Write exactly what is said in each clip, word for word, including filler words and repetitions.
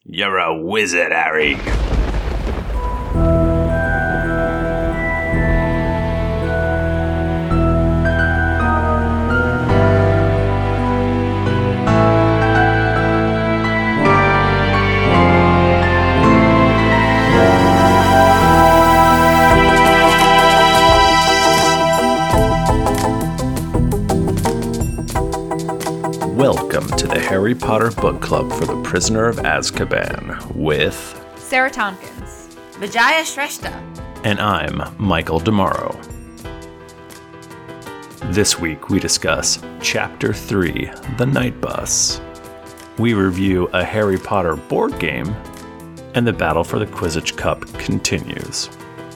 You're a wizard, Harry. Welcome to the Harry Potter Book Club for the Prisoner of Azkaban with Sarah Tompkins, Vijaya Shrestha, and I'm Michael DeMauro. This week we discuss Chapter three, The Night Bus. We review a Harry Potter board game, and the battle for the Quidditch Cup continues.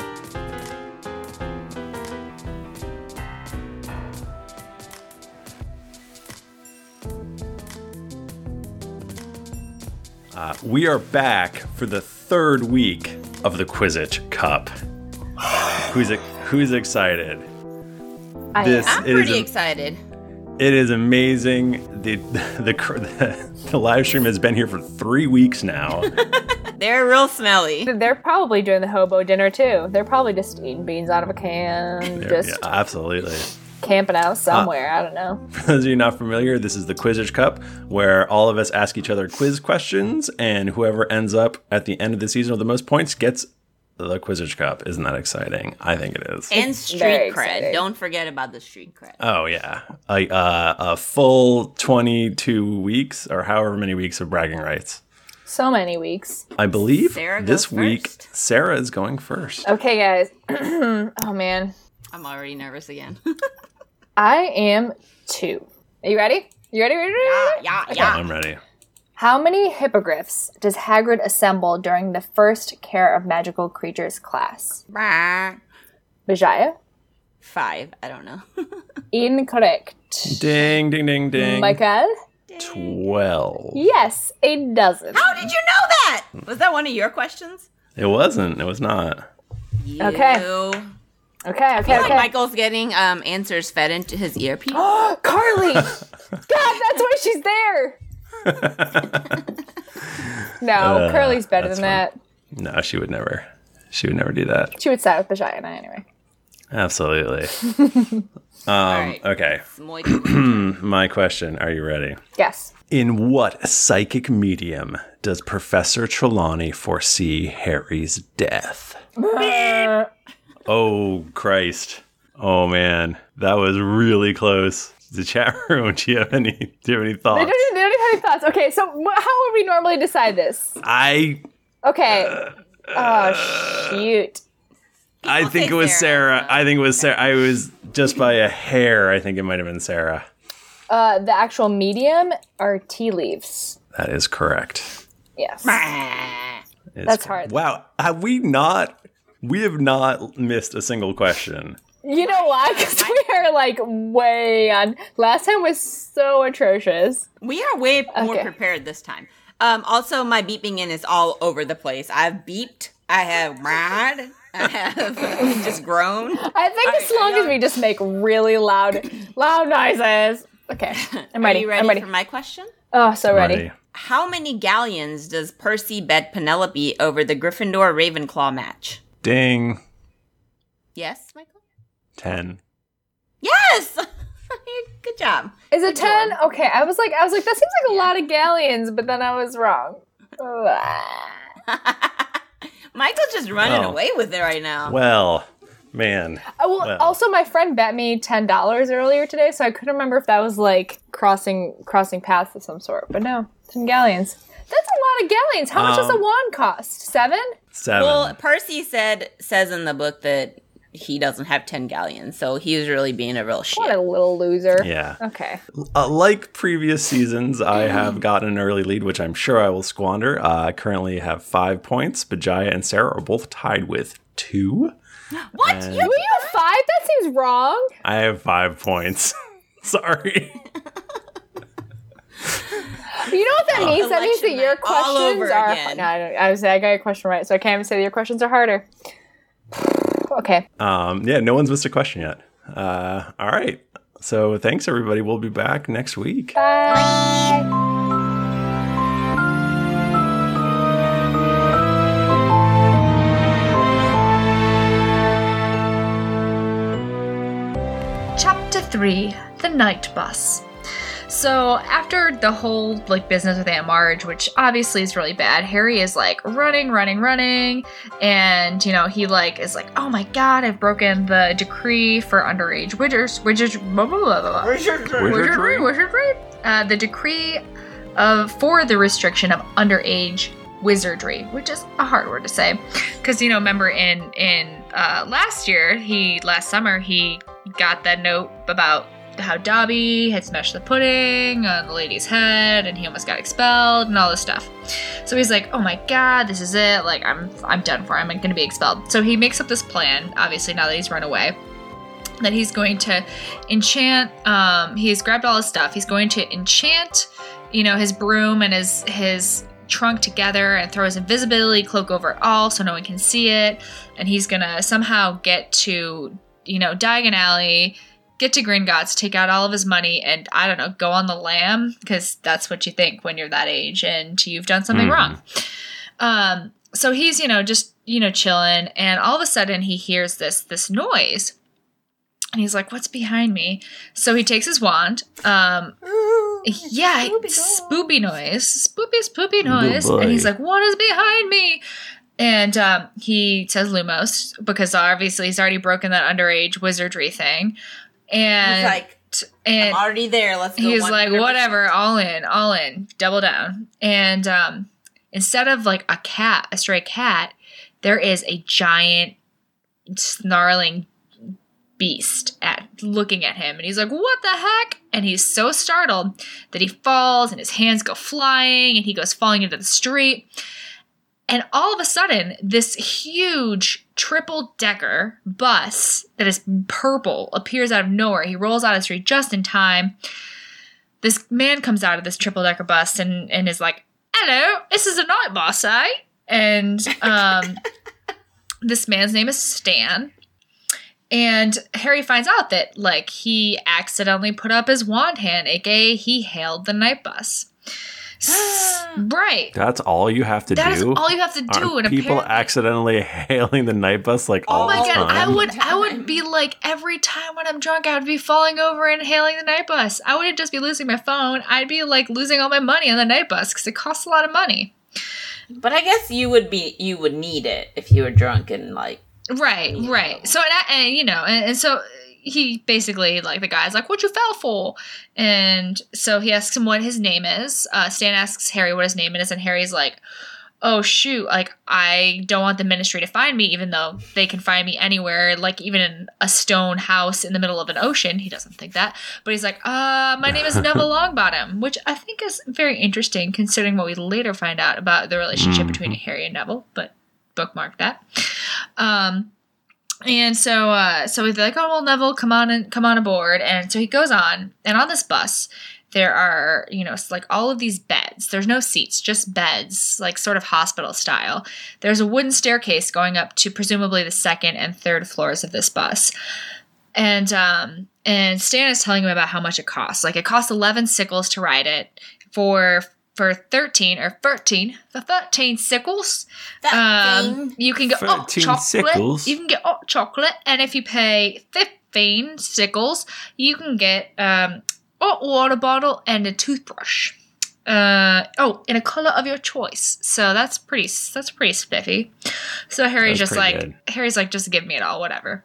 Uh, we are back for the third week of the Quidditch Cup. Who's who's excited? I This I'm it pretty is a- excited. It is amazing. The, the the the live stream has been here for three weeks now. They're real smelly. They're probably doing the hobo dinner too. They're probably just eating beans out of a can, Yeah, just yeah, absolutely. camping out somewhere. I don't know. For those of you not familiar, this is the Quidditch Cup, where all of us ask each other quiz questions, and whoever ends up at the end of the season with the most points gets the Quidditch Cup. Isn't that exciting? I think it is. And It's street very cred. exciting. Don't forget about the street cred. Oh yeah, a, uh, a full twenty-two weeks or however many weeks of bragging rights. So many weeks. I believe Sarah goes this week first. Sarah is going first. Okay, guys. Oh man, I'm already nervous again. I am two. Are you ready? You ready? Ready? ready? yeah, yeah, yeah. I'm ready. How many hippogriffs does Hagrid assemble during the first Care of Magical Creatures class? Bah. Vijaya? Five. I don't know. Incorrect. Ding, ding, ding, ding. Michael? Twelve. Yes, a dozen. How did you know that? Was that one of your questions? It wasn't. It was not. Okay. You. Okay, I okay, feel like okay. Michael's getting um, answers fed into his earpiece. Carly! God, that's why she's there! No, Uh, Curly's better that's than that. No, she would never. She would never do that. She would side with Vijaya and I anyway. Absolutely. Um, right. Okay. Muy good. My question. Are you ready? Yes. In what psychic medium does Professor Trelawney foresee Harry's death? Uh, Oh, Christ. Oh, man. That was really close. The chat room, do you have any, do you have any they, thoughts? don't, they don't even have any thoughts. Okay, so wh- how would we normally decide this? I Okay. Oh, shoot. I People think say it was Sarah, Sarah. I think it was Sarah. I was just by a hair. I think it might have been Sarah. Uh, the actual medium are tea leaves. That is correct. Yes. It's That's cor- hard. Wow. Have we not, we have not missed a single question. You know why? Because we are like way on. Last time was so atrocious. We are way more Okay. prepared this time. Um, also, my beeping in is all over the place. I've beeped. I have mad. I have just groaned. I think as Alright, long I as know- we just make really loud, loud noises. Okay, I'm ready. Are you ready, I'm ready. for my question? Oh, so ready. Ready. How many galleons does Percy bet Penelope over the Gryffindor Ravenclaw match? Ding. Yes, Michael? ten. Yes! Good job. Is it ten? Okay, I was like, I was like, that seems like a lot of galleons, but then I was wrong. Michael's just running Oh. away with it right now. Well, man. Oh, well, Well. also my friend bet me ten dollars earlier today, so I couldn't remember if that was like crossing crossing paths of some sort. But no, ten galleons. That's a lot of galleons. How much does a Um, wand cost? Seven? Seven. Well, Percy said says in the book that he doesn't have ten galleons, so he was really being a real shit. What a little loser. yeah. Okay. Uh, like previous seasons, I have gotten an early lead, which I'm sure I will squander. Uh, I currently have five points. Bajaya and Sarah are both tied with two. What? And- You Were you five? That seems wrong. I have five points. Sorry. You know what that means? That means that Election your night all questions over are. again. No, I, don't, I was. I got your question right, so I can't even say that your questions are harder. Okay. Um, yeah, no one's missed a question yet. Uh, all right. So thanks, everybody. We'll be back next week. Bye. three, the night bus. So after the whole like business with Aunt Marge, which obviously is really bad, Harry is like running, running, running, and you know he like is like, oh my god, I've broken the decree for underage wizards, wizards, blah, blah, blah, blah. Wizardry. wizardry, wizardry, uh, the decree of for the restriction of underage wizardry, which is a hard word to say, because you know remember in in uh, last year he last summer he got that note about how Dobby had smashed the pudding on the lady's head and he almost got expelled and all this stuff. So he's like, oh my god, this is it. Like, I'm I'm done for. I'm going to be expelled. So he makes up this plan, obviously, now that he's run away, that he's going to enchant, um, he's grabbed all his stuff. He's going to enchant, you know, his broom and his, his trunk together and throw his invisibility cloak over it all so no one can see it. And he's going to somehow get to, you know, Diagon Alley, get to Gringotts, take out all of his money, and, I don't know, go on the lam, because that's what you think when you're that age, and you've done something mm. wrong. Um, so he's, you know, just, you know, chilling, and all of a sudden he hears this this noise, and he's like, what's behind me? So he takes his wand, um, Ooh, yeah, spoopy noise, spoopy, spoopy noise, and he's like, what is behind me? And um, he says Lumos, because obviously he's already broken that underage wizardry thing. And he's like, and I'm already there. Let's go. He's one hundred percent. like, whatever, all in, all in, double down. And um, instead of like a cat, a stray cat, there is a giant snarling beast at looking at him. And he's like, what the heck? And he's so startled that he falls and his hands go flying and he goes falling into the street. And all of a sudden, this huge triple-decker bus that is purple appears out of nowhere. He rolls out of the street just in time. This man comes out of this triple-decker bus and, and is like, hello, this is a night bus, eh? And um, this man's name is Stan. And Harry finds out that, like, he accidentally put up his wand hand, aka he hailed the night bus. Right. That's all you have to that do. That is all you have to do. Aren't and people accidentally hailing the night bus like all oh my the god, time? I would, I would be like every time when I'm drunk, I would be falling over and hailing the night bus. I wouldn't just be losing my phone. I'd be like losing all my money on the night bus because it costs a lot of money. But I guess you would be, you would need it if you were drunk and like. Right, right. Know. So and, and you know, and, and so. He basically, like, the guy's like, what you fell for? And so he asks him what his name is. Uh, Stan asks Harry what his name is, and Harry's like, oh, shoot, like, I don't want the Ministry to find me, even though they can find me anywhere, like, even in a stone house in the middle of an ocean. He doesn't think that. But he's like, uh, my name is Neville Longbottom, which I think is very interesting, considering what we later find out about the relationship mm-hmm. between Harry and Neville, but bookmark that. Um... And so, uh, so he's like, "Oh well, Neville, come on and come on aboard." And so he goes on, and on this bus, there are, you know, like all of these beds. There's no seats, just beds, like sort of hospital style. There's a wooden staircase going up to presumably the second and third floors of this bus. And um, and Stan is telling him about how much it costs. Like it costs eleven sickles to ride it for. For thirteen or thirteen, for thirteen sickles, um, you can get hot chocolate. Sickles. You can get hot chocolate, and if you pay fifteen sickles, you can get um, hot water bottle and a toothbrush. Uh, oh, in a color of your choice. So that's pretty. That's pretty spiffy. So Harry's just like good. Harry's like, just give me it all, whatever.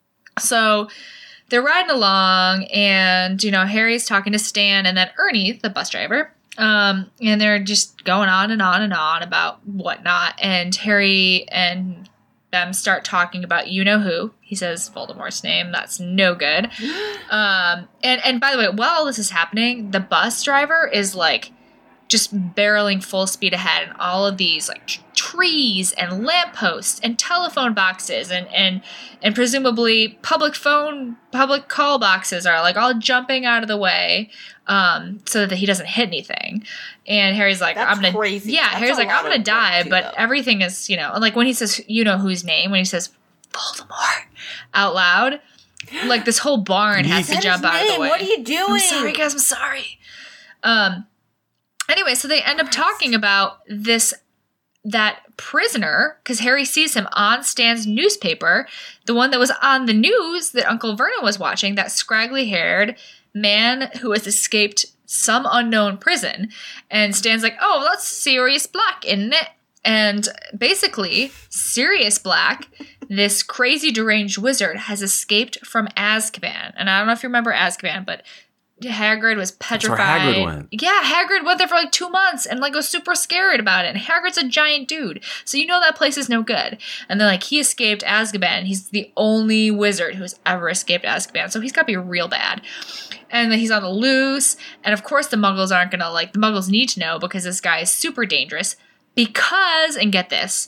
So they're riding along, and you know Harry's talking to Stan, and then Ernie, the bus driver. Um, and they're just going on and on and on about whatnot. And Harry and them start talking about you-know-who. He says Voldemort's name. That's no good. Um, and, and by the way, while all this is happening, the bus driver is, like, just barreling full speed ahead. And all of these, like, t- trees and lampposts and telephone boxes and, and, and presumably public phone, public call boxes are, like, all jumping out of the way. Um, so that he doesn't hit anything. And Harry's like, That's I'm gonna, crazy. yeah, That's Harry's like, I'm gonna die, too, but though. everything is, you know, like when he says, you know whose name, when he says Voldemort out loud, like this whole barn has to jump out of the way. What are you doing? I'm sorry, guys, I'm sorry. Um, anyway, so they end up talking about this that prisoner, because Harry sees him on Stan's newspaper, the one that was on the news that Uncle Vernon was watching, that scraggly-haired man who has escaped some unknown prison. And Stan's like, oh, that's Sirius Black, isn't it? And basically, Sirius Black, this crazy deranged wizard, has escaped from Azkaban. And I don't know if you remember Azkaban, but Hagrid was petrified. That's where Hagrid went. Yeah, Hagrid went there for like two months and like was super scared about it. And Hagrid's a giant dude, so you know that place is no good. And then like he escaped Azkaban. He's the only wizard who's ever escaped Azkaban, so he's got to be real bad. And then he's on the loose. And of course, the Muggles aren't gonna like the Muggles need to know because this guy is super dangerous. Because, and get this,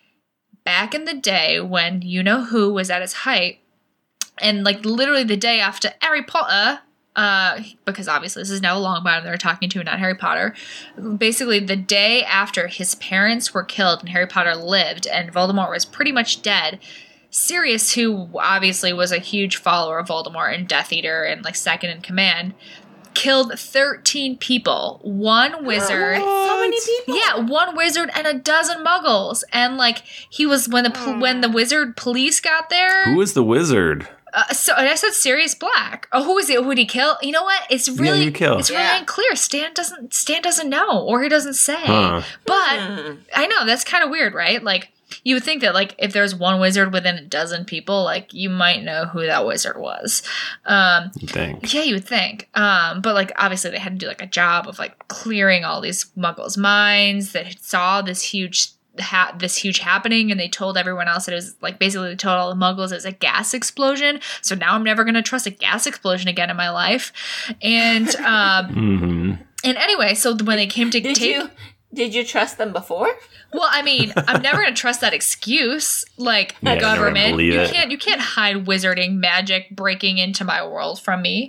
back in the day when you know who was at its height, and like literally the day after Harry Potter. Uh, because obviously this is now Longbottom they're talking to, not Harry Potter. Basically, the day after his parents were killed and Harry Potter lived and Voldemort was pretty much dead, Sirius, who obviously was a huge follower of Voldemort and Death Eater and like second in command, killed thirteen people. One wizard. What? So many people? Yeah, one wizard and a dozen Muggles. And like he was when the Oh. when the wizard police got there. Who is the wizard? Uh, so and I said Sirius Black. Oh, who was it? Who did he kill? You know what? It's really who killed? it's really Yeah. unclear. Stan doesn't Stan doesn't know, or he doesn't say. Huh. But Hmm. I know that's kind of weird, right? Like you would think that like if there's one wizard within a dozen people, like you might know who that wizard was. Um, You think? yeah, you would think. Um, but like obviously they had to do like a job of like clearing all these Muggles' minds that saw this huge. Ha- this huge happening, and they told everyone else that it was like basically they told all the Muggles it was a gas explosion. So now I'm never going to trust a gas explosion again in my life. And um, Mm-hmm. and anyway, so when they came to Did take, you did you trust them before? well, I mean, I'm never going to trust that excuse. Like Yeah, the never government, believe you it. can't you can't hide wizarding magic breaking into my world from me.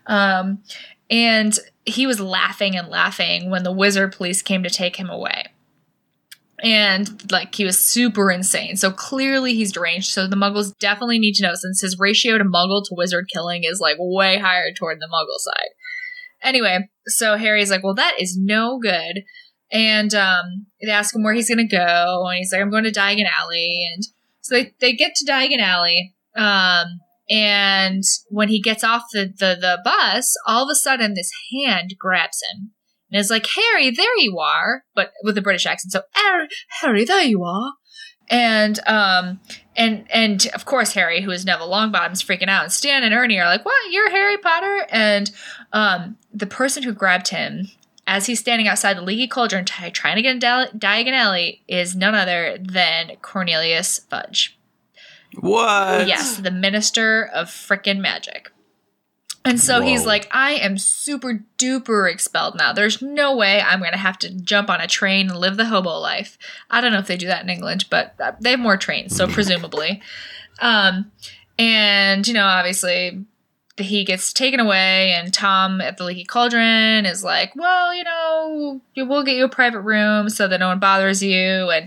Um, and he was laughing and laughing when the wizard police came to take him away. And, like, he was super insane. So, clearly he's deranged. So, the Muggles definitely need to know, since his ratio to Muggle to wizard killing is, like, way higher toward the Muggle side. Anyway, so Harry's like, well, that is no good. And um, they ask him where he's going to go. And he's like, I'm going to Diagon Alley. And so they, they get to Diagon Alley. Um, and when he gets off the, the, the bus, all of a sudden this hand grabs him. And it's like, Harry, there you are, but with a British accent. So, Harry, Harry, there you are. And, um, and, and of course, Harry, who is Neville Longbottom's freaking out. And Stan and Ernie are like, what? You're Harry Potter? And, um, the person who grabbed him, as he's standing outside the Leaky Cauldron t- trying to get into Di- Diagon Alley, is none other than Cornelius Fudge. What? Yes, the Minister of Frickin' Magic. And so Whoa. he's like, I am super duper expelled now. There's no way I'm going to have to jump on a train and live the hobo life. I don't know if they do that in England, but they have more trains, so presumably. Um, and, you know, obviously he gets taken away, and Tom at the Leaky Cauldron is like, well, you know, we'll get you a private room so that no one bothers you. And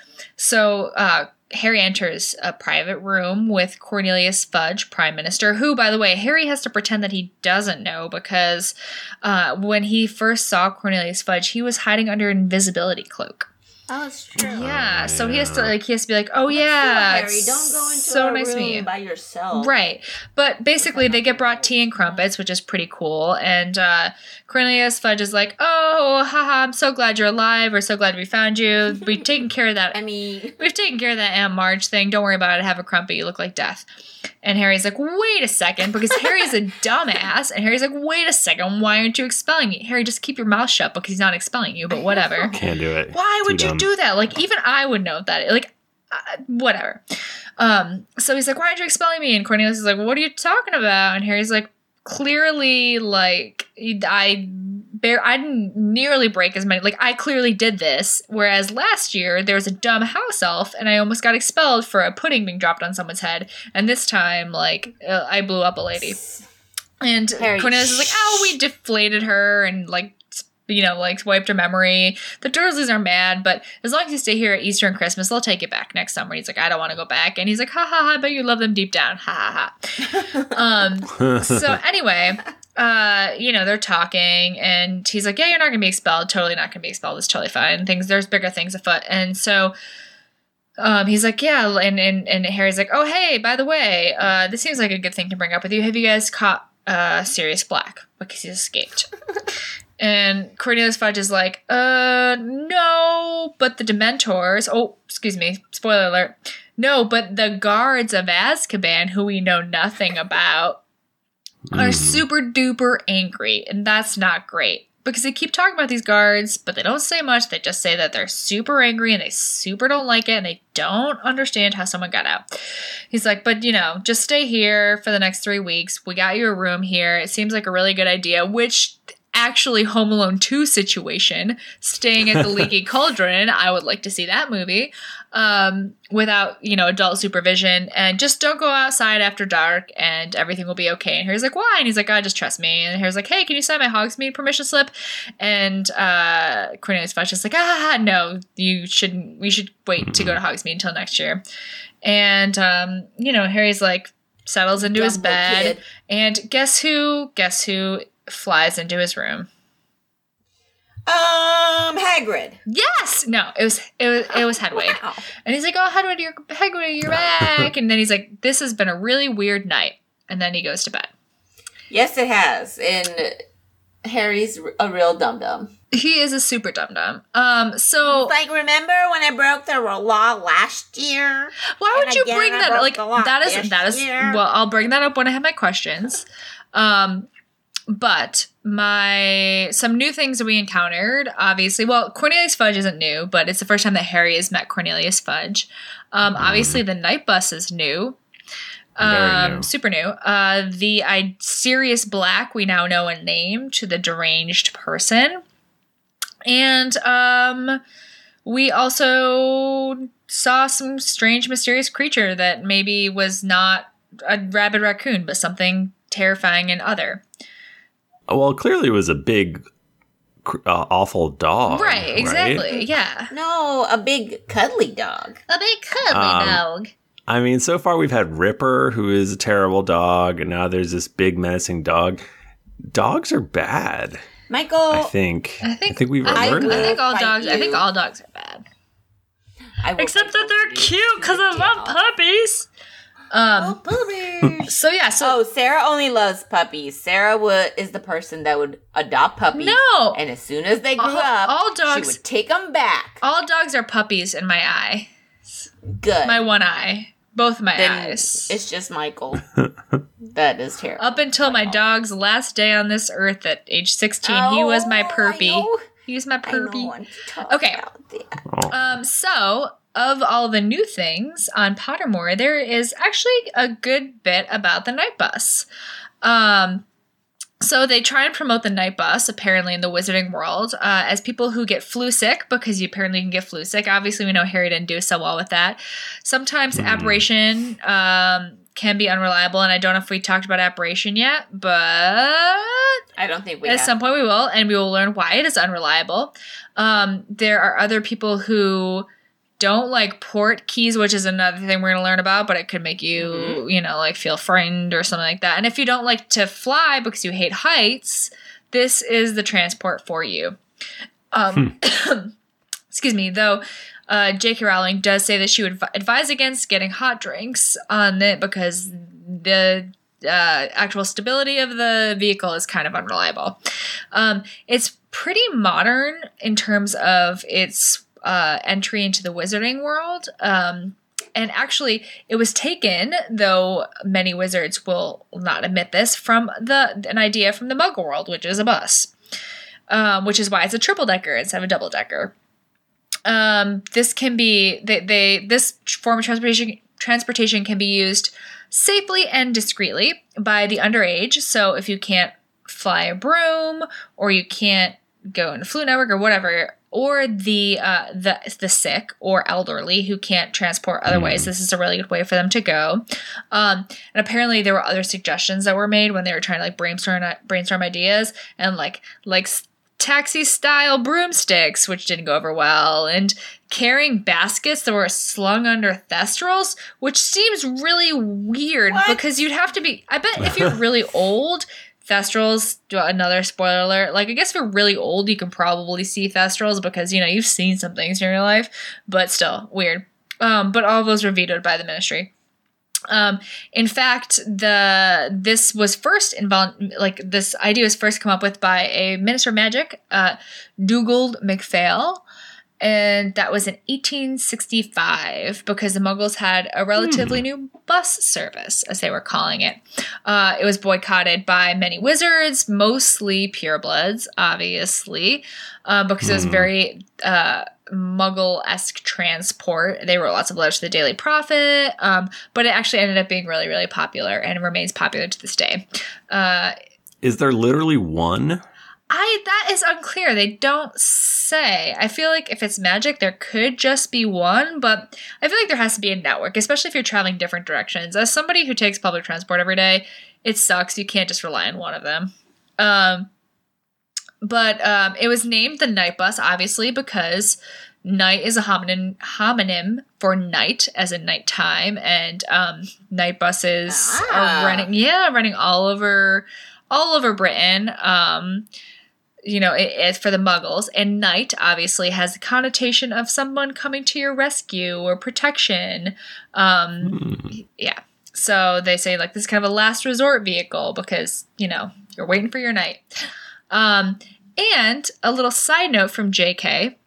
so uh, Harry enters a private room with Cornelius Fudge, Prime Minister, who, by the way, Harry has to pretend that he doesn't know because uh, when he first saw Cornelius Fudge, he was hiding under an invisibility cloak. Oh, it's true. Yeah, so he has to yeah. like he has to be like, oh But yeah, still, Harry, it's don't go into so a nice to meet room you. by yourself. Right. But basically they get brought tea and crumpets, which is pretty cool. And uh, Cornelius Fudge is like, oh, haha, I'm so glad you're alive. We're so glad we found you. We've taken care of that. I mean, We've taken care of that Aunt Marge thing. Don't worry about it. Have a crumpet. You look like death. And Harry's like, wait a second, because Harry's a dumbass. And Harry's like, wait a second, why aren't you expelling me? Harry, just keep your mouth shut because he's not expelling you, but whatever. Can't do it. Why would Too you dumb. do that? Like, even I would know that. Like, uh, whatever. Um, so he's like, why aren't you expelling me? And Cornelius is like, what are you talking about? And Harry's like, clearly, like, I bear, I didn't nearly break as many. Like, I clearly did this. Whereas last year, there was a dumb house elf, and I almost got expelled for a pudding being dropped on someone's head. And this time, like, uh, I blew up a lady. And Harry, Cornelius is like, oh, we deflated her and, like, you know, like, wiped her memory. The Dursleys are mad, but as long as you stay here at Easter and Christmas, they'll take you back next summer. He's like, I don't want to go back. And he's like, ha ha ha, I bet you love them deep down. Ha ha ha. um, so anyway, uh, you know, they're talking, and he's like, yeah, you're not going to be expelled. Totally not going to be expelled. It's totally fine. Things, there's bigger things afoot. And so um, he's like, yeah. And, and, and Harry's like, oh, hey, by the way, uh, this seems like a good thing to bring up with you. Have you guys caught uh, Sirius Black? Because he's escaped. And Cornelius Fudge is like, uh, no, but the Dementors, oh, excuse me, spoiler alert. No, but the guards of Azkaban, who we know nothing about, are super duper angry, and that's not great. Because they keep talking about these guards, but they don't say much. They just say that they're super angry and they super don't like it and they don't understand how someone got out. He's like, but, you know, just stay here for the next three weeks. We got you a room here. It seems like a really good idea, which actually Home Alone two situation, staying at the Leaky Cauldron. I would like to see that movie um, without, you know, adult supervision, and just don't go outside after dark and everything will be okay. And Harry's like, why? And he's like, oh, just trust me. And Harry's like, hey, can you sign my Hogsmeade permission slip? And uh, Cornelius Fudge is like, ah, no, you shouldn't, we should wait to go to Hogsmeade until next year. And, um, you know, Harry's like, settles into his bed, kid. And guess who, guess who flies into his room? Um, Hagrid. Yes. No, it was it was it was Hedwig. Wow. And he's like, "Oh, Hedwig, you're Hedwig, you're back." And then he's like, "This has been a really weird night." And then he goes to bed. Yes, it has. And Harry's a real dum dum. He is a super dum dum. Um, so it's like, remember when I broke the law last year? Why would you bring that up? Like that is that is year? Well, I'll bring that up when I have my questions. Um. But my some new things that we encountered, obviously, well, Cornelius Fudge isn't new, but it's the first time that Harry has met Cornelius Fudge. Um, mm. Obviously, the night bus is new. Um, new. Super new. Uh, the I, Sirius Black, we now know a name to the deranged person. And um, we also saw some strange, mysterious creature that maybe was not a rabid raccoon, but something terrifying and other. Well, clearly it was a big, uh, awful dog. Right, exactly, right? Yeah. No, a big cuddly dog. A big cuddly um, dog. I mean, so far we've had Ripper, who is a terrible dog, and now there's this big menacing dog. Dogs are bad. Michael, I think. I think, I think we've I, learned I that. think all dogs. You. I think all dogs are bad. Except that they're cute because I love puppies. Um, oh, puppies. So yeah, so oh, Sarah only loves puppies. Sarah would is the person that would adopt puppies. No, and as soon as they grew all, up, all dogs, she would take them back. All dogs are puppies in my eye. Good, my one eye, both my then eyes. It's just Michael. That is terrible. Up until my dog's last day on this earth at age sixteen, oh, he was my perpy. He was my perpy. Okay. Um. So. Of all the new things on Pottermore, there is actually a good bit about the night bus. Um, so they try and promote the night bus, apparently, in the wizarding world, uh, as people who get flu sick, because you apparently can get flu sick. Obviously, we know Harry didn't do so well with that. Sometimes mm-hmm. apparition um, can be unreliable, and I don't know if we talked about apparition yet, but I don't think we at have. some point we will, and we will learn why it is unreliable. Um, there are other people who don't like port keys, which is another thing we're going to learn about, but it could make you, mm-hmm. you know, like feel frightened or something like that. And if you don't like to fly because you hate heights, this is the transport for you. Um, hmm. Excuse me, though uh, J K Rowling does say that she would advise against getting hot drinks on it because the uh, actual stability of the vehicle is kind of unreliable. Um, it's pretty modern in terms of its Uh, entry into the wizarding world. Um, and actually, it was taken, though many wizards will not admit this, from the an idea from the Muggle world, which is a bus. Um, which is why it's a triple-decker instead of a double-decker. Um, this can be, they, they this form of transportation, transportation can be used safely and discreetly by the underage. So if you can't fly a broom, or you can't go in a Floo network or whatever, or the uh, the the sick or elderly who can't transport other ways. Mm. This is a really good way for them to go. Um, and apparently there were other suggestions that were made when they were trying to like brainstorm brainstorm ideas, and like like taxi style broomsticks, which didn't go over well, and carrying baskets that were slung under thestrals, which seems really weird what? Because you'd have to be. I bet if you're really old, Thestrals, another spoiler alert. Like, I guess if you're really old, you can probably see Thestrals because, you know, you've seen some things in your life, but still, weird. Um, but all of those were vetoed by the Ministry. Um, in fact, the this was first invol- like this idea was first come up with by a Minister of Magic, uh, Dugald MacPhail, and that was in eighteen sixty-five because the Muggles had a relatively hmm. new bus service, as they were calling it. Uh, it was boycotted by many wizards, mostly purebloods, obviously, uh, because hmm. it was very uh, Muggle-esque transport. They wrote lots of letters to the Daily Prophet, um, but it actually ended up being really, really popular and remains popular to this day. Uh, Is there literally one? I that is unclear. They don't say. I feel like if it's magic, there could just be one, but I feel like there has to be a network, especially if you're traveling different directions. As somebody who takes public transport every day, it sucks. You can't just rely on one of them. Um, but um, it was named the Night Bus, obviously, because night is a homonym, homonym for night, as in nighttime, and um, night buses ah. are running. Yeah, running all over, all over Britain. Um, You know, it, it, for the Muggles. And night, obviously, has the connotation of someone coming to your rescue or protection. Um, mm. Yeah. So they say, like, this is kind of a last resort vehicle because, you know, you're waiting for your night. Um, and a little side note from J K.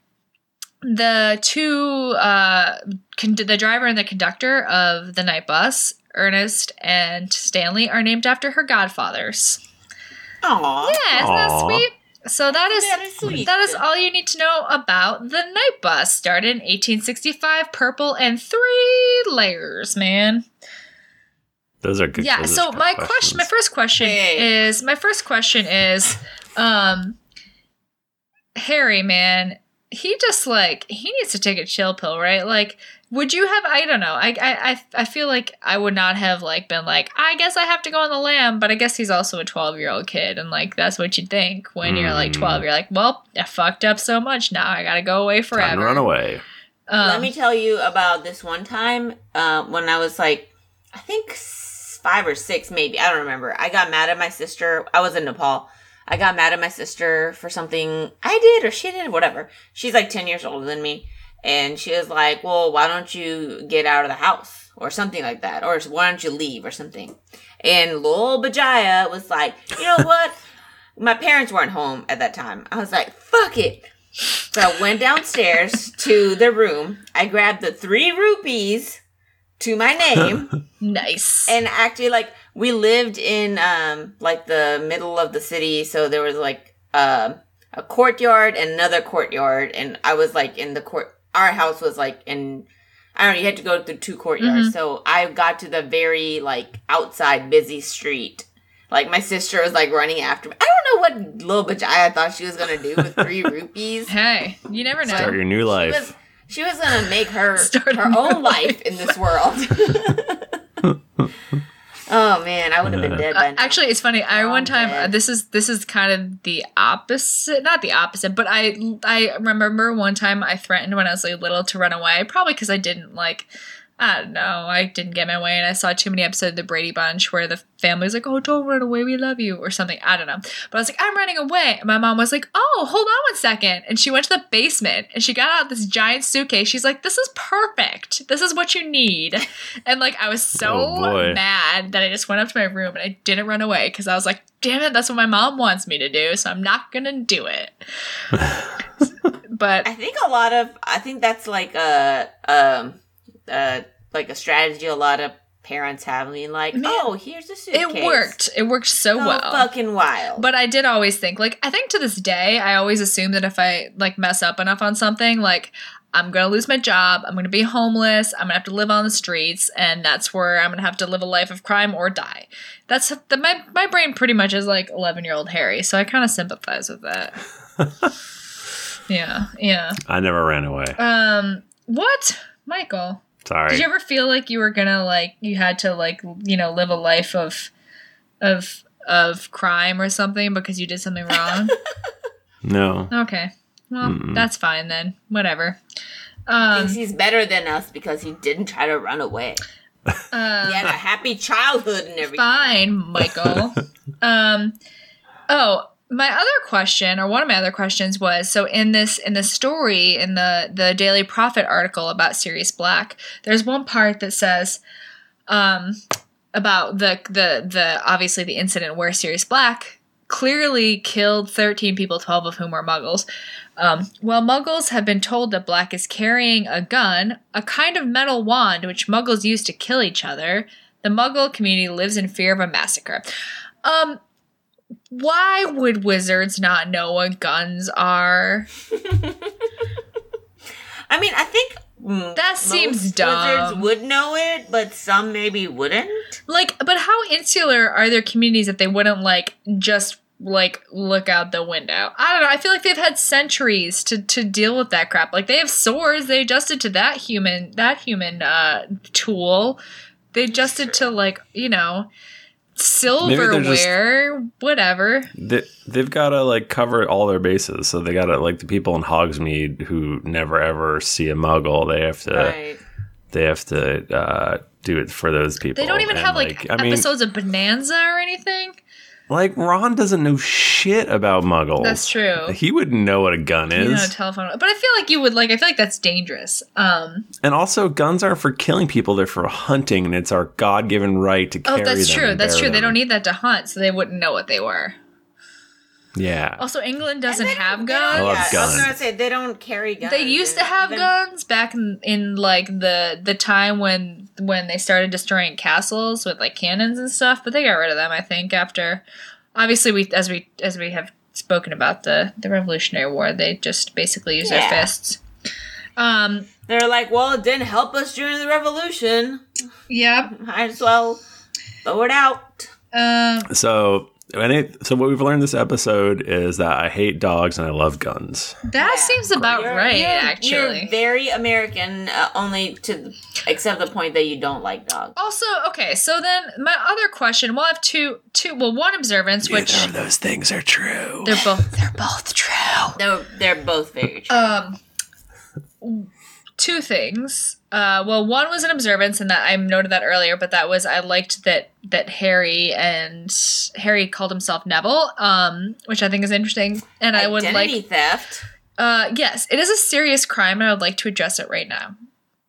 The two, uh, con- the driver and the conductor of the night bus, Ernest and Stanley, are named after her godfathers. Aww. Yeah, isn't that Aww. sweet? So that is that is sweet. that is all you need to know about the Night Bus. Started in eighteen sixty-five, purple and three layers, man. Those are good. Yeah. So my questions. question, my first question hey. is, my first question is, um, Harry, man, he just like he needs to take a chill pill, right? Like, would you have? I don't know. I I I feel like I would not have like been like, I guess I have to go on the lam, but I guess he's also a twelve year old kid, and like that's what you think when mm. you're like twelve. You're like, well, I fucked up so much now. I gotta go away forever. Time to run away. Um, Let me tell you about this one time uh, when I was like, I think five or six, maybe. I don't remember. I got mad at my sister. I was in Nepal. I got mad at my sister for something I did or she did, whatever. She's like ten years older than me. And she was like, well, why don't you get out of the house? Or something like that. Or why don't you leave or something? And Lil Bajaya was like, you know what? My parents weren't home at that time. I was like, fuck it. So I went downstairs to the room. I grabbed the three rupees to my name. Nice. And actually, like, we lived in, um, like, the middle of the city. So there was, like, uh, a courtyard and another courtyard. And I was, like, in the court. Our house was, like, in, I don't know, you had to go through two courtyards. Mm-hmm. So I got to the very, like, outside busy street. Like, my sister was, like, running after me. I don't know what Lil Bajaya thought she was going to do with three rupees. Hey, you never know. Start your new life. She was, she was going to make her Start her own life in this world. Oh, man, I would have been dead by now. Uh, actually, it's funny. I oh, one time, uh, this is this is kind of the opposite. Not the opposite, but I, I remember one time I threatened when I was like little to run away. Probably because I didn't, like... I don't know. I didn't get my way, and I saw too many episodes of The Brady Bunch where the family's like, oh, don't run away, we love you, or something. I don't know. But I was like, I'm running away. And my mom was like, oh, hold on one second. And she went to the basement, and she got out this giant suitcase. She's like, this is perfect. This is what you need. And, like, I was so oh, mad that I just went up to my room, and I didn't run away, because I was like, damn it, that's what my mom wants me to do, so I'm not going to do it. But I think a lot of, I think that's like a, um, Uh, like a strategy a lot of parents have. I mean, like, Man, oh, here's a suitcase. It worked. It worked so so well. fucking wild. But I did always think, like, I think to this day, I always assume that if I, like, mess up enough on something, like, I'm going to lose my job, I'm going to be homeless, I'm going to have to live on the streets, and that's where I'm going to have to live a life of crime or die. That's, the, my, my brain pretty much is like eleven-year-old Harry, so I kind of sympathize with that. yeah, yeah. I never ran away. Um, what? Michael? Sorry. Did you ever feel like you were gonna like you had to like you know live a life of of of crime or something because you did something wrong? No. Okay. Well, Mm-mm. that's fine then. Whatever. Um, he thinks he's better than us because he didn't try to run away. Uh, he had a happy childhood and everything. Fine, Michael. Um. Oh, my other question, or one of my other questions, was so in this in the story in the the Daily Prophet article about Sirius Black, there's one part that says, um, about the the the obviously the incident where Sirius Black clearly killed thirteen people, twelve of whom were Muggles. Um, well, Muggles have been told that Black is carrying a gun, a kind of metal wand which Muggles use to kill each other. The Muggle community lives in fear of a massacre. Um, why would wizards not know what guns are? I mean, I think mm, that seems most dumb. Wizards would know it, but some maybe wouldn't. Like, but how insular are their communities that they wouldn't, like, just like look out the window? I don't know. I feel like they've had centuries to, to deal with that crap. Like, they have swords. They adjusted to that human that human uh, tool. They adjusted to, like, you know, silverware, just, whatever. They, they've got to like cover all their bases. So they got to, like, the people in Hogsmeade who never ever see a Muggle. They have to. Right. They have to uh, do it for those people. They don't even and have like, like I episodes mean, of Bonanza or anything. Like, Ron doesn't know shit about Muggles. That's true. He wouldn't know what a gun is. You know, a telephone. But I feel like you would, like, I feel like that's dangerous. Um, and also, guns aren't for killing people. They're for hunting, and it's our God-given right to carry them. Oh, that's true. That's true. Them. They don't need that to hunt, so they wouldn't know what they were. Yeah. Also, England doesn't have guns. I love yeah, guns. I was going to say, they don't carry guns. They used to have even... guns back in, in, like, the the time when when they started destroying castles with, like, cannons and stuff, but they got rid of them, I think, after... Obviously, we as we as we have spoken about the, the Revolutionary War, they just basically use yeah. their fists. Um, They're like, well, it didn't help us during the Revolution. Yep. Might as well throw it out. Um, so, any, so what we've learned this episode is that I hate dogs and I love guns. That yeah, seems about you're, right, you're, actually. You're very American, uh, only to except the point that you don't like dogs. Also, okay, so then my other question, we'll have two, two well, one observance, Neither which... of those things are true. They're both, they're both true. They're, they're both very true. Um, two things. Uh, well, one was an observance, and that I noted that earlier, but that was I liked that that Harry and Harry called himself Neville, um, which I think is interesting, and I would like identity theft. Uh, yes, it is a serious crime, and I would like to address it right now.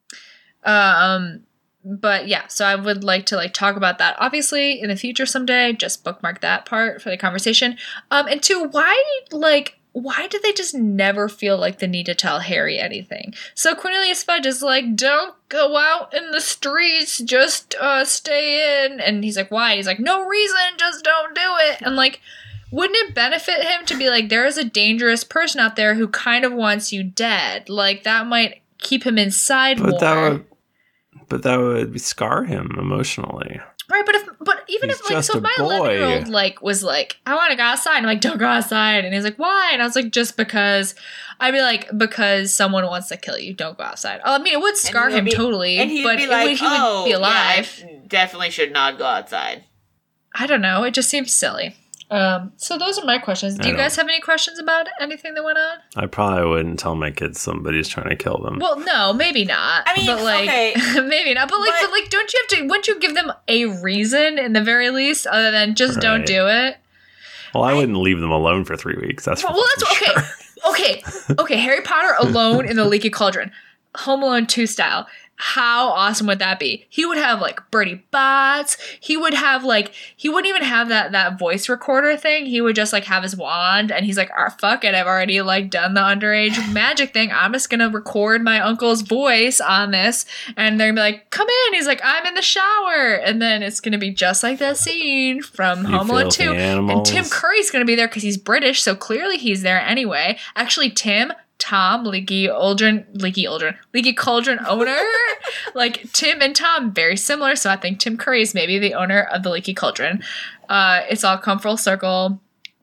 Um, but yeah, so I would like to like talk about that. Obviously, in the future someday, just bookmark that part for the conversation. Um, and two, why like. Why did they just never feel like the need to tell Harry anything? So Cornelius Fudge is like, don't go out in the streets, just uh, stay in. And he's like, why? He's like, no reason, just don't do it. And like, wouldn't it benefit him to be like, there is a dangerous person out there who kind of wants you dead? Like, that might keep him inside but more. That would, but that would scar him emotionally. Right, but if but even he's if like so if my eleven year old like was like, I want to go outside, I'm like, don't go outside, and he's like, why? And I was like, just because. I'd be like, because someone wants to kill you, don't go outside. Oh, I mean, it would scar him be, totally, and he'd but be like, it would, he oh, would be alive. Yeah, I definitely should not go outside. I don't know. It just seems silly. Um, so those are my questions. Do you guys have any questions about anything that went on? I probably wouldn't tell my kids somebody's trying to kill them. Well, no, maybe not. I mean, but like, okay. maybe not. But like, but, but like, don't you have to? Wouldn't you give them a reason in the very least, other than just right. don't do it? Well, I, I wouldn't leave them alone for three weeks. That's well, well that's sure. okay. Okay, okay. Harry Potter alone in the Leaky Cauldron, Home Alone two style. How awesome would that be? He would have like Bertie Bott's. He would have like he wouldn't even have that that voice recorder thing. He would just like have his wand, and he's like, "Ah, fuck it, I've already like done the underage magic thing. I'm just gonna record my uncle's voice on this." And they're gonna be like, "Come in." He's like, "I'm in the shower," and then it's gonna be just like that scene from You Home Alone two. Animals. And Tim Curry's gonna be there because he's British, so clearly he's there anyway. Actually, Tim. Tom, Leaky Cauldron, Leaky Cauldron, Leaky Cauldron owner. Like, Tim and Tom, very similar, so I think Tim Curry is maybe the owner of the Leaky Cauldron. Uh, it's all come full circle.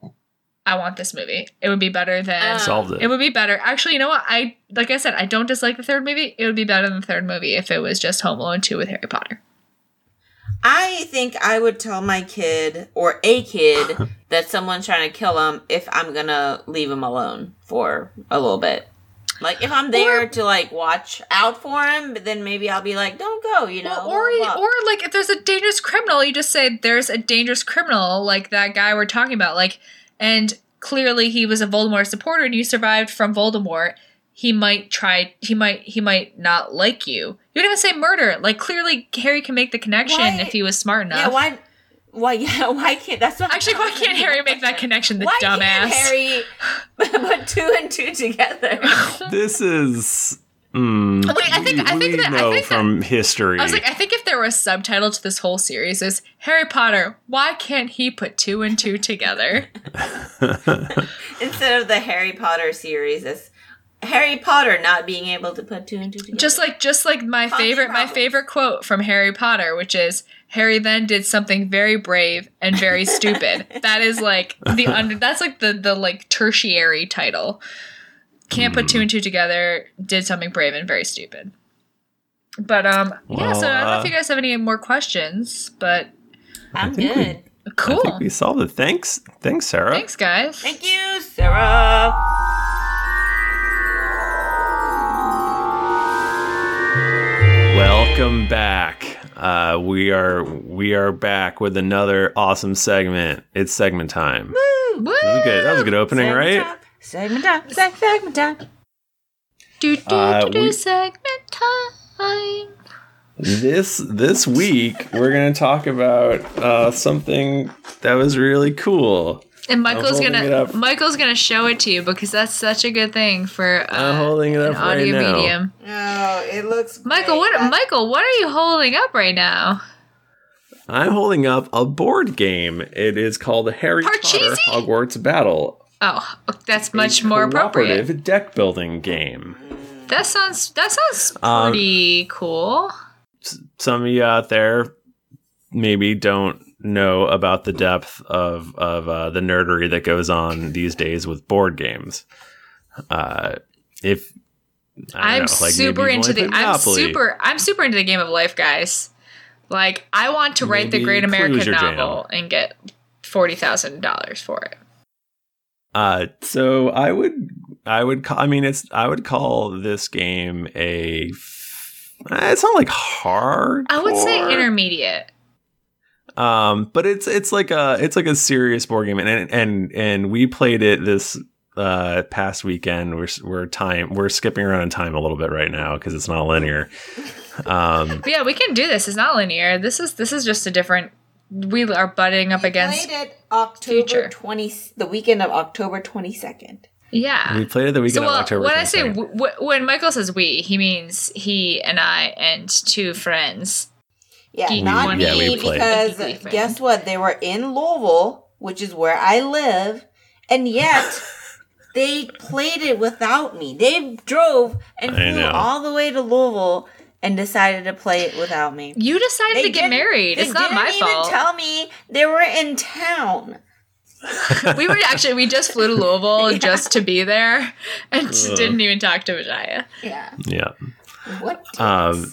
I want this movie. It would be better than... Solved it. It would be better. Actually, you know what? I Like I said, I don't dislike the third movie. It would be better than the third movie if it was just Home Alone two with Harry Potter. I think I would tell my kid, or a kid, that someone's trying to kill him if I'm going to leave him alone for a little bit. Like, if I'm there or, to, like, watch out for him, but then maybe I'll be like, don't go, you know? Or, blah, blah. or like, if there's a dangerous criminal, you just say, there's a dangerous criminal, like that guy we're talking about. Like, and clearly he was a Voldemort supporter and you survived from Voldemort. He might try, he might, he might not like you. You don't even say murder. Like, clearly Harry can make the connection why? if he was smart enough. Yeah, why... Why? Yeah. Why can't? That's what. Actually, why can't Harry make that connection? The why dumbass. Can't Harry put two and two together. This is. Mm, Wait, I think we, I think we that know I think from that, history. I was like, I think if there were a subtitle to this whole series, is Harry Potter. Why can't he put two and two together? Instead of the Harry Potter series, it's Harry Potter not being able to put two and two together. Just like, just like my Coffee favorite, problems. my favorite quote from Harry Potter, which is, Harry then did something very brave and very stupid. That is like the under. That's like the the like tertiary title. Can't put two and two together. Did something brave and very stupid. But um, well, yeah. So I don't know uh, if you guys have any more questions, but I'm good. We, cool. I think we solved it. Thanks, thanks, Sarah. Thanks, guys. Thank you, Sarah. Welcome back. Uh, we are we are back with another awesome segment. It's segment time. Woo! Woo! That was good. That was a good opening, segment right? Time. Segment time. Segment, segment time. Do do uh, do, do we, segment time. This this week we're gonna talk about uh, something that was really cool. And Michael's gonna Michael's gonna show it to you because that's such a good thing for uh, I'm holding it up an audio right now. medium. Oh, it looks great. Michael, what That's- Michael, what are you holding up right now? I'm holding up a board game. It is called Harry Parcheesi? Potter Hogwarts Battle. Oh, that's much more appropriate. Cooperative deck building game. That sounds that sounds Um, pretty cool. Some of you out there maybe don't know about the depth of of uh, the nerdery that goes on these days with board games. Uh, if I I'm know, like super into the I'm Monopoly. super I'm super into the game of life, guys. Like, I want to write Maybe the Great American Clue's your Novel jam. and get forty thousand dollars for it. Uh, so I would I would call, I mean it's I would call this game a it's not like hard. I would say intermediate. Um, but it's it's like a it's like a serious board game, and and and we played it this uh past weekend. We're we're time we're skipping around in time a little bit right now because it's not linear. Um, But yeah, we can do this. It's not linear. This is this is just a different. We are butting up We against. played it October future. twenty, the weekend of October twenty second. Yeah. we played it the weekend So well, of October. when I say twenty-second. w- w- when Michael says we, he means he and I and two friends. Yeah, Geek not one. me, Yeah, we played. because Geeky friend. guess what? They were in Louisville, which is where I live, and yet they played it without me. They drove and I flew know. all the way to Louisville and decided to play it without me. You decided They to get didn't- married. They It's not my didn't even fault. tell me they were in town. We were actually we just flew to Louisville Yeah. just to be there, and Ugh. didn't even talk to Vijaya. Yeah. yeah. What? Dicks? Um,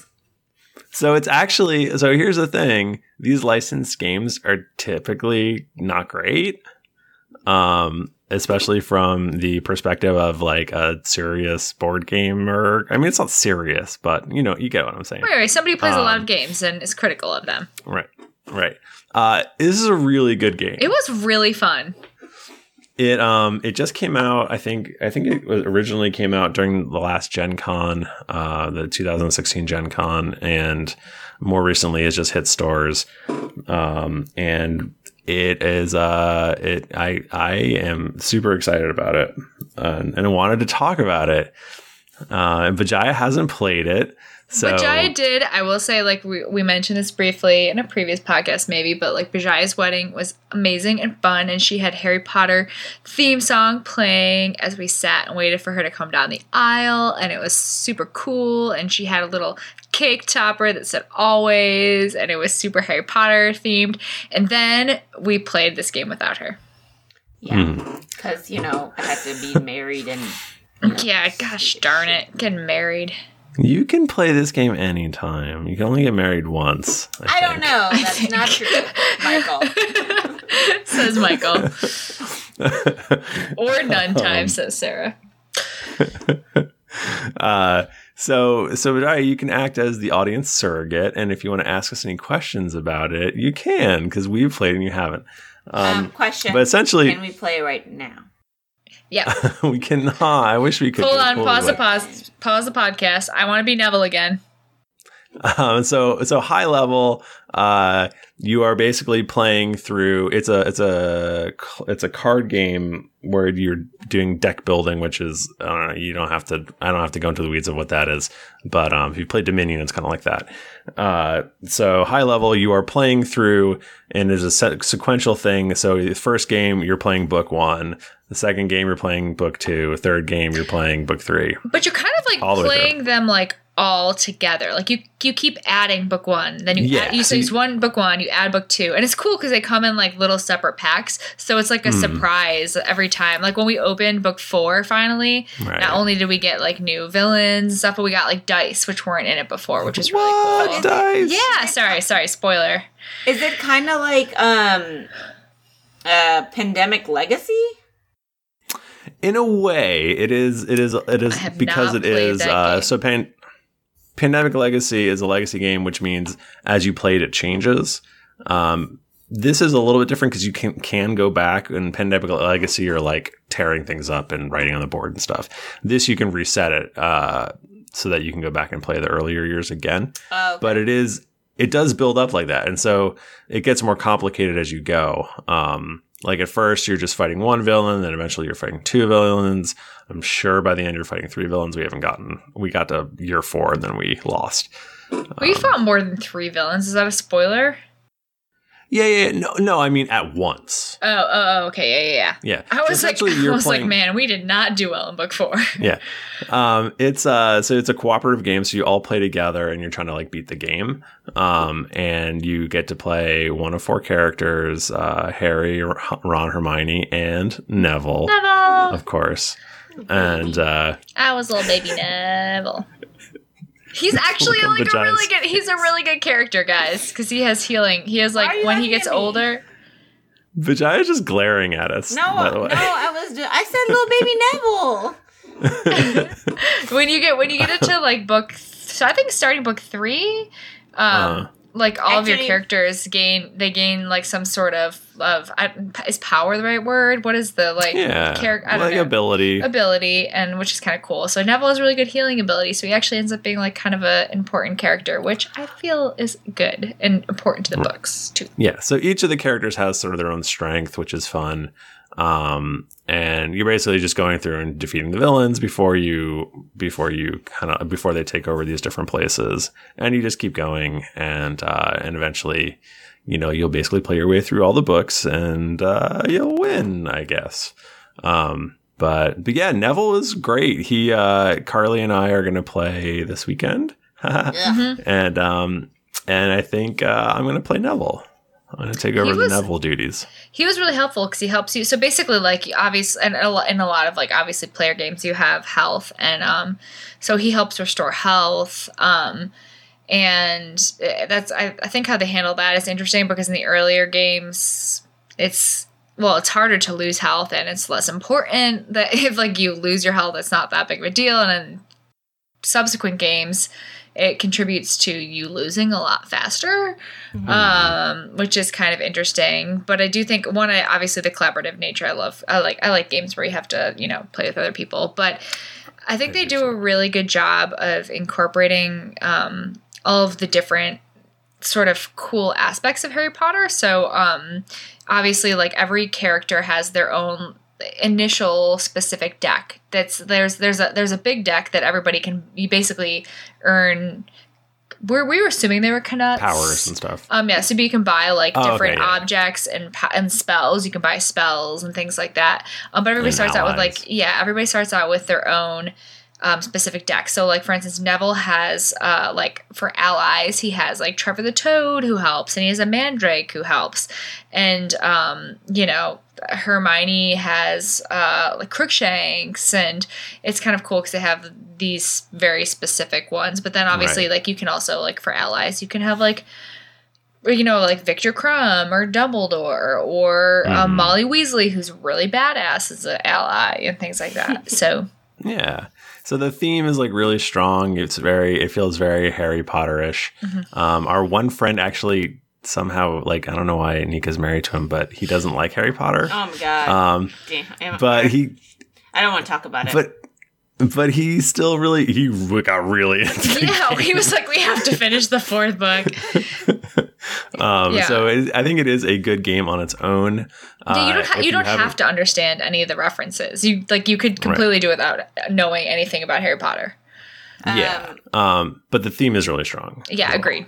So it's actually so here's the thing. These licensed games are typically not great. Um, especially from the perspective of like a serious board game or I mean it's not serious, but you know, you get what I'm saying. Wait, wait, somebody plays a lot Um, of games and is critical of them. Right. Right. Uh this is a really good game. It was really fun. It um it just came out. I think I think it was originally came out during the last Gen Con, uh, the two thousand sixteen Gen Con, and more recently it's just hit stores. Um, and it is uh it I I am super excited about it, uh, and I wanted to talk about it. Uh, and Vijaya hasn't played it. So Vijaya did. I will say, like, we, we mentioned this briefly in a previous podcast, maybe, but, like, Vijaya's wedding was amazing and fun, and she had Harry Potter theme song playing as we sat and waited for her to come down the aisle, and it was super cool, and she had a little cake topper that said always, and it was super Harry Potter themed, and then we played this game without her. Yeah. Because, you know, I had to be married and. Yeah, gosh darn it, getting married. you can play this game anytime. You can only get married once. I, I don't think. know. That's not true, Michael. Says Michael. Or none time, Um, says Sarah. uh, so, so Vidya, you can act as the audience surrogate, and if you want to ask us any questions about it, you can, because we've played and you haven't. Um, um, question. But essentially, can we play right now? Yeah. we cannot. I wish we could. Hold on. Totally Pause the would. pause. Pause the podcast. I want to be Neville again. Um, so, so high level, uh, you are basically playing through. It's a, it's a, it's a card game where you're doing deck building, which is, I don't know. You don't have to. I don't have to go into the weeds of what that is. But um, if you play Dominion, it's kind of like that. Uh, so high level, you are playing through, and there's a set, sequential thing. So the first game, you're playing book one. The second game, you're playing book two. Third game, you're playing book three. But you're kind of like All the way playing through. them like all together. Like you, you keep adding book one, then you Yeah, add, you so so use you- one book one, you add book two, and it's cool because they come in like little separate packs. So it's like a Mm. surprise every time. Like when we opened book four, finally, Right. not only did we get like new villains and stuff, but we got like dice, which weren't in it before, which is really What? cool. Dice? Yeah, sorry, sorry, spoiler. Is it kind of like um, uh, Pandemic Legacy? In a way, it is. It is. It is I have because not it played is. that Uh, game. so, Pan- Pandemic Legacy is a legacy game, which means as you play it, it changes. Um, this is a little bit different because you can can go back. And Pandemic Legacy, you're like tearing things up and writing on the board and stuff. This you can reset it uh, so that you can go back and play the earlier years again. Oh, okay. But it is. It does build up like that, and so it gets more complicated as you go. Um, Like at first you're just fighting one villain, then eventually you're fighting two villains. I'm sure by the end you're fighting three villains. We haven't gotten, we got to year four and then we lost. We fought more than three villains. Is that a spoiler? Yeah, yeah, yeah. no, no. I mean at once. Oh, oh, oh, okay, yeah, yeah, yeah. Yeah. I was So like, essentially I you're was like, playing- man, we did not do well in book four. Yeah. Um, it's uh, so it's a cooperative game. So you all play together and you're trying to like beat the game. Um, and you get to play one of four characters: uh, Harry, Ron, Hermione, and Neville, Neville. of course. And uh, I was little baby Neville. He's actually Welcome, like a vaginas. really good. He's a really good character, guys, because he has healing. He has Why are like you when he laughing gets at me? older. Vagina's just glaring at us. No, by the no, way. I was. Just, I said little baby Neville. When you get when you get into like book, so I think starting book three, um, Uh. like all of your Actually- characters gain they gain like some sort of of I, is power the right word? What is the like Yeah, character? I don't like know. ability. ability, and which is kind of cool. So Neville has really good healing ability, so he actually ends up being like kind of a important character, which I feel is good and important to the books too. Yeah, so each of the characters has sort of their own strength, which is fun. Um, and you're basically just going through and defeating the villains before you before you kind of before they take over these different places, and you just keep going, and uh, and eventually, you know, you'll basically play your way through all the books, and uh, you'll win, I guess. Um, but but yeah, Neville is great. He uh, Carly and I are going to play this weekend, Ugh. and um, and I think uh, I'm going to play Neville. I'm going to take over was- the Neville duties. He was really helpful because he helps you. So basically, like obviously, and a lo- in a lot of like obviously player games, you have health, and um, so he helps restore health. Um, and uh, that's I, I think how they handle that is interesting because in the earlier games, it's well, it's harder to lose health, and it's less important that if like you lose your health, it's not that big of a deal. And in subsequent games, it contributes to you losing a lot faster, um, which is kind of interesting. But I do think one, I, obviously the collaborative nature. I love. I like. I like games where you have to, you know, play with other people. But I think they do a really good job of incorporating um, all of the different sort of cool aspects of Harry Potter. So um, obviously, like every character has their own initial specific deck. That's there's there's a there's a big deck that everybody can you basically earn. We're, we were assuming they were Canucks. Powers and stuff. Um, yeah, so you can buy like Oh, different okay, yeah. objects and pa- and spells. You can buy spells and things like that. Um, but everybody And starts out with allies. like yeah, everybody starts out with their own um, specific deck. So like for instance, Neville has uh, like for allies, he has like Trevor the Toad who helps, and he has a Mandrake who helps, and um, you know. Hermione has uh, like Crookshanks, and it's kind of cool because they have these very specific ones. But then obviously, Right. like you can also like for allies, you can have like you know like Victor Crumb or Dumbledore or um, Mhm. Molly Weasley, who's really badass as an ally and things like that. So Yeah. So the theme is like really strong. It's very, it feels very Harry Potter-ish. Mm-hmm. Um, our one friend actually somehow, like, I don't know why Nika's married to him, but he doesn't like Harry Potter. Oh my god. Um, Damn. but he, I don't want to talk about it. But But he still really, he got really into the Yeah, game. he was like, we have to finish the fourth book. um, Yeah. So it, I think it is a good game on its own. Yeah, you don't, Uh, ha- if you don't haven't- have to understand any of the references. You like you could completely do without knowing anything about Harry Potter. Yeah. Um, but the theme is really strong. Yeah, So- agreed.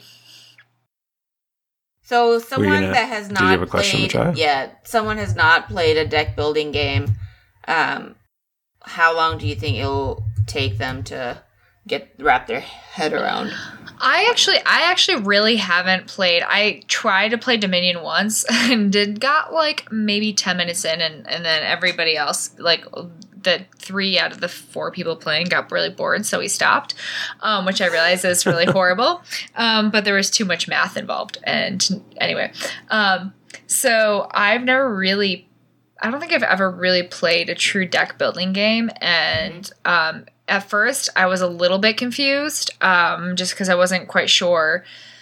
So someone gonna- that has did not you have a question, played, Chai? yeah, someone has not played a deck building game. Um, how long do you think it'll take them to get wrap their head around? I actually, I actually really haven't played. I tried to play Dominion once and did got like maybe ten minutes in, and and then everybody else, like the three out of the four people playing, got really bored, so we stopped. Um, which I realize is really horrible. Um, but there was too much math involved, and anyway, um, so I've never really. I don't think I've ever really played a true deck building game, and um, at first I was a little bit confused, um, just because I wasn't quite sure,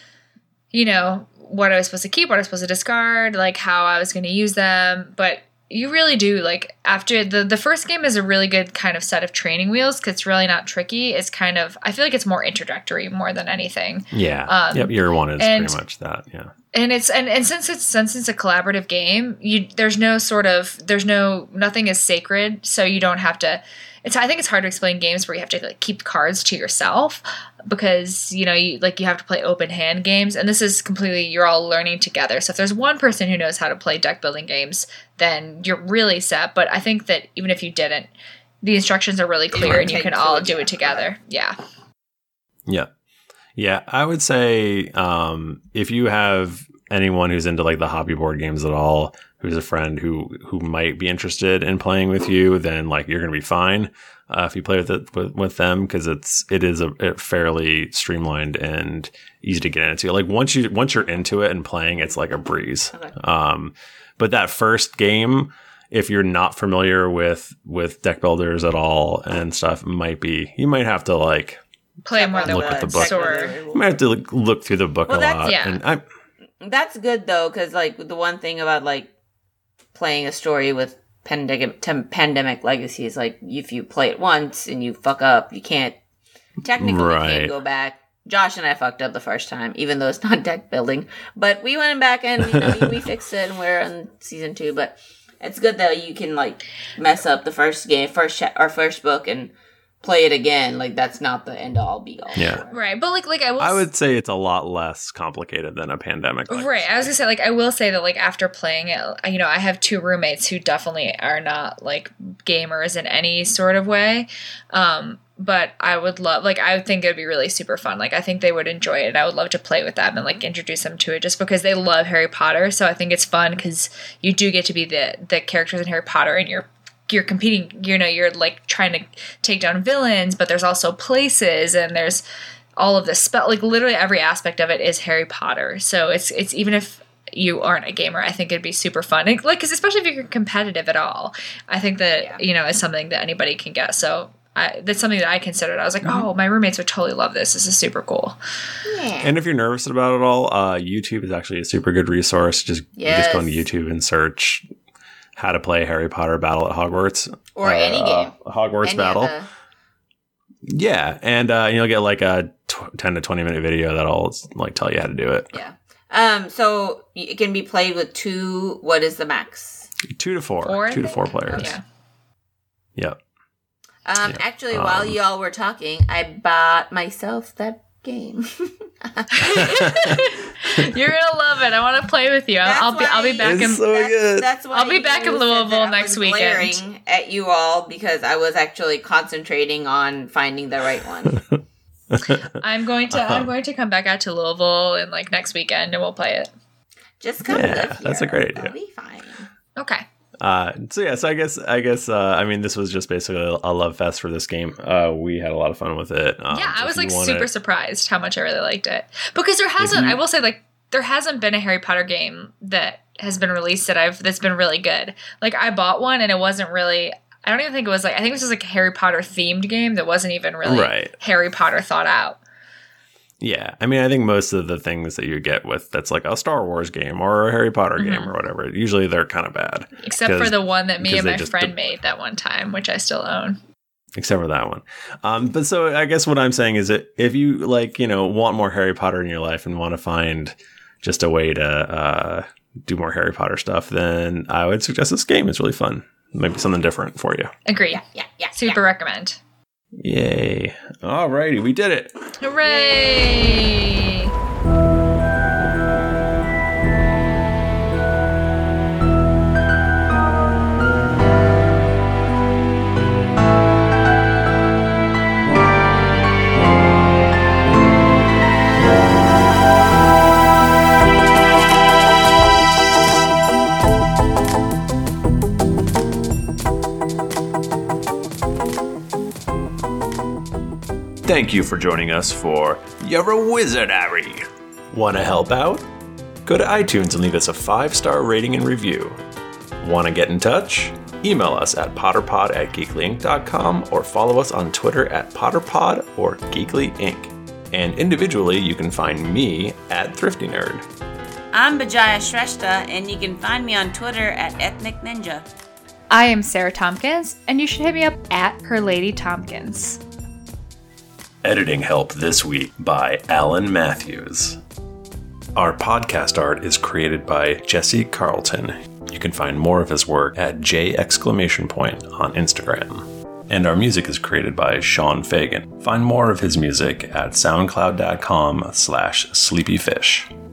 you know, what I was supposed to keep, what I was supposed to discard, like how I was going to use them. But you really do, like, after the the first game is a really good kind of set of training wheels because it's really not tricky. It's kind of, I feel like it's more introductory more than anything. Yeah. Um, yep. Year one is and- pretty much that. Yeah. And it's and, and since it's since it's a collaborative game, you there's no sort of there's no nothing is sacred, so you don't have to. It's I think it's hard to explain games where you have to like keep cards to yourself because you know you like you have to play open hand games, and this is completely you're all learning together. So if there's one person who knows how to play deck building games, then you're really set. But I think that even if you didn't, the instructions are really clear, and you take can to all it, do yeah. it together. Yeah. Yeah. Yeah. I would say um, if you have anyone who's into like the hobby board games at all, who's a friend who who might be interested in playing with you, then like you're going to be fine uh, if you play with it with, with them because it's it is a, a fairly streamlined and easy to get into. Like once you once you're into it and playing, it's like a breeze. Okay. Um, but that first game, if you're not familiar with with deck builders at all and stuff, might be you might have to like Play more than Look at the once, book. or you might have to like, look through the book Well, a that's- lot. yeah. And I, That's good though, because like the one thing about like playing a story with pandemic tem- pandemic legacy is like if you play it once and you fuck up, you can't technically you Right. can't go back. Josh and I fucked up the first time, even though it's not deck building, but we went back and you know, we, we fixed it, and we're on season two. But it's good that you can like mess up the first game, first cha- or first book, and play it again. Like that's not the end all be all. Yeah. right. But like like I will I would say it's a lot less complicated than a pandemic. like Right. I was gonna say, like, I will say that, like, after playing it, you know, I have two roommates who definitely are not like gamers in any sort of way. Um, but I would love, like, I would think it would be really super fun. Like, I think they would enjoy it, and I would love to play with them and like introduce them to it, just because they love Harry Potter. So I think it's fun because you do get to be the the characters in Harry Potter, and you're you're competing, you know, you're like trying to take down villains, but there's also places, and there's all of this spell, like literally every aspect of it is Harry Potter. So it's it's even if you aren't a gamer, I think it'd be super fun. And, like, 'cause especially if you're competitive at all, I think that Yeah. you know it's something that anybody can get. So I, that's something that I considered. I was like, oh, my roommates would totally love this. This is super cool. Yeah. And if you're nervous about it all, uh, YouTube is actually a super good resource. Just you just go on Yes. YouTube and search how to play Harry Potter Battle at Hogwarts. Or any game. Hogwarts Any Battle. of the- Yeah. And uh, you'll get like a tw- ten to twenty minute video that'll like tell you how to do it. Yeah. Um. So it can be played with two. What is the max? Two to four. Four, I two to think? four players. Yeah. Yep. Um. Yeah. Actually, while Um, y'all were talking, I bought myself that game. You're gonna love it. I want to play with you. That's I'll be I'll be why- back in. It's so that's, good. That's why I'll be you back in said Louisville that I next was weekend. glaring at you all because I was actually concentrating on finding the right one. I'm going to Uh-huh. I'm going to come back out to Louisville in like next weekend, and we'll play it. Just come Yeah, live here. that's a great idea. I'll be fine. Okay. Uh, so yeah, so I guess I guess uh, I mean this was just basically a love fest for this game. Uh, we had a lot of fun with it. Um, Yeah, so I if was you like wanna- super surprised how much I really liked it. Because there hasn't, you- I will say, like, there hasn't been a Harry Potter game that has been released that I've that's been really good. Like, I bought one and it wasn't really I don't even think it was like, I think it was just like a Harry Potter themed game that wasn't even really Right. Harry Potter thought out. Yeah, I mean, I think most of the things that you get with that's like a Star Wars game or a Harry Potter Mm-hmm. game or whatever, usually they're kind of bad. Except for 'Cause- the one that me because and they my just friend de- made that one time, which I still own. Except for that one. Um, but so I guess what I'm saying is that if you like, you know, want more Harry Potter in your life and want to find just a way to uh, do more Harry Potter stuff, then I would suggest this game. It's really fun. Maybe something different for you. Agreed. Yeah, yeah, yeah. Super recommend. Yay. Alrighty, we did it. Hooray! Thank you for joining us for You're a Wizard, Harry. Want to help out? Go to iTunes and leave us a five-star rating and review. Want to get in touch? Email us at potterpod at geekly inc dot com or follow us on Twitter at potterpod or geekly inc. And individually, you can find me at Thrifty Nerd. I'm Bajaya Shrestha, and you can find me on Twitter at Ethnic Ninja. I am Sarah Tompkins, and you should hit me up at Her Lady Tompkins. Editing help this week by Alan Matthews. Our podcast art is created by Jesse Carlton. You can find more of his work at J exclamation point on Instagram. And our music is created by Sean Fagan. Find more of his music at soundcloud dot com slash sleepyfish.